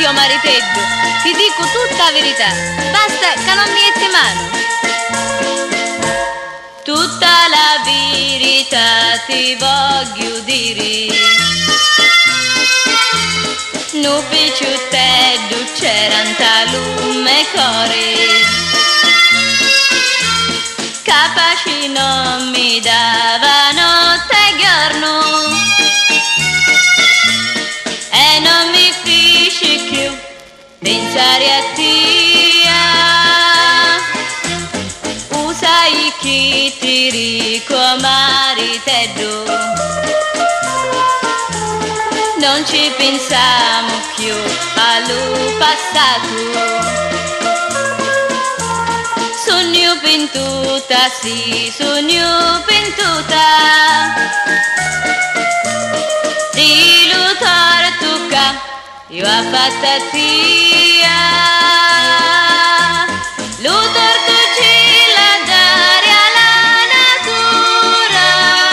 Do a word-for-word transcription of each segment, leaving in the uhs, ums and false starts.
mio mariteggio, ti dico tutta la verità, basta che non mi metti mano. Tutta la verità ti voglio dire, non picciutello c'erano talume core, capaci non mi davano te giorno, e non mi fece più pensare a te. Usai chi ti rico maritello, non ci pensiamo più allo passato. Sogno pentuta, sì, sogno pentuta, di lutare tocca, io ho fatta tia. Lutar tu ci la dare alla natura,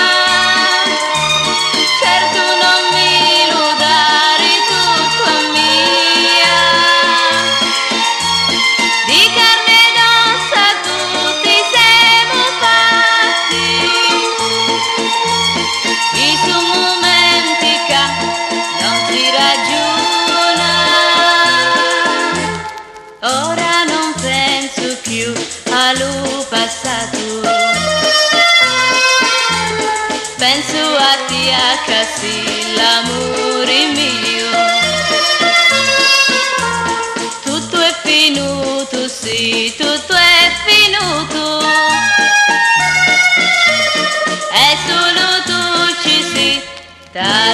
certo non mi lo dare tutto a mia, di carne ed ossa tutti siamo fatti, i su momenti che non si ragiona. Ora non penso più allo passato, penso a te, a casi l'amore mio. Tutto è finito, sì, tutto è finito, e solo tu ci sei.